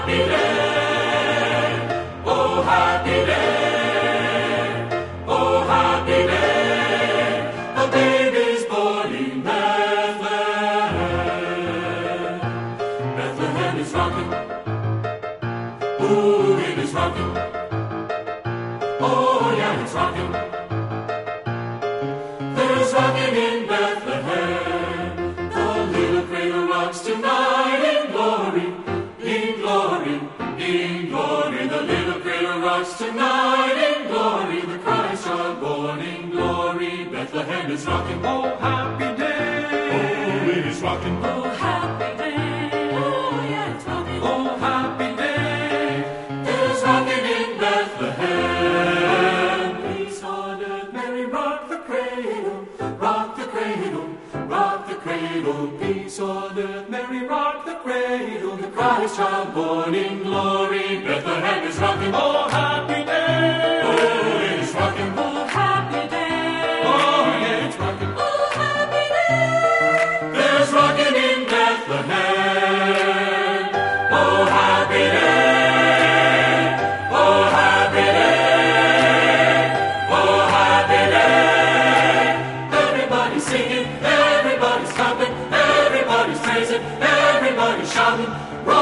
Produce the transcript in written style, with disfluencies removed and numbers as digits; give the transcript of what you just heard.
happy day, oh happy day, oh happy day, a baby's born in Bethlehem. Bethlehem is rocking, ooh, it is rocking, oh yeah, it's rocking. There's rocking in Bethlehem, the little cradle rocks tonight in glory, in glory, in glory. The little cradle rocks tonight in glory, the Christ child born in glory. Bethlehem is rocking, oh happy day, oh it is rocking, oh happy day, oh yeah it's rocking, oh happy day. There's rocking in Bethlehem, peace on earth, Mary rock the cradle, rock the cradle, rock the cradle, peace on earth, Mary rock the cradle, the Christ child born in glory. Bethlehem is rocking, oh happy day, oh it is rocking, oh happy day, oh yeah it's rocking, oh happy day. There's rocking in Bethlehem, oh happy day, oh happy day, oh happy day. Everybody's singing, everybody's clapping, everybody's praising, everybody's shouting.